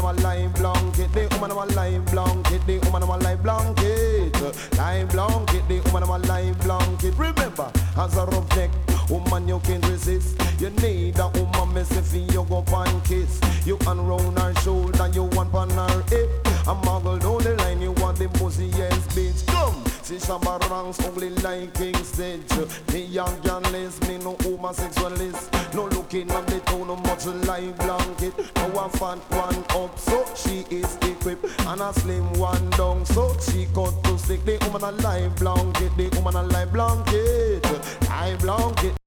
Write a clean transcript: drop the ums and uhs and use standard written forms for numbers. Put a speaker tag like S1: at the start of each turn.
S1: a live blanket. The woman a live blanket. The woman a live blanket. Live blanket. The woman a live blanket. Remember, as a rough neck, woman you can't resist. You need a woman messy for you go pan kiss. You unround her shoulder, you want pan her hip. A muggle down the line, you want the pussy yes bitch. Come, see Shabba ranks ugly like King's Stage. Me young journalist, me no homosexualist. No looking on the tone, no much live blanket. No a fat one up, so she is equipped. And a slim one down, so she cut to stick. The woman a live blanket, the woman a live blanket. Live blanket.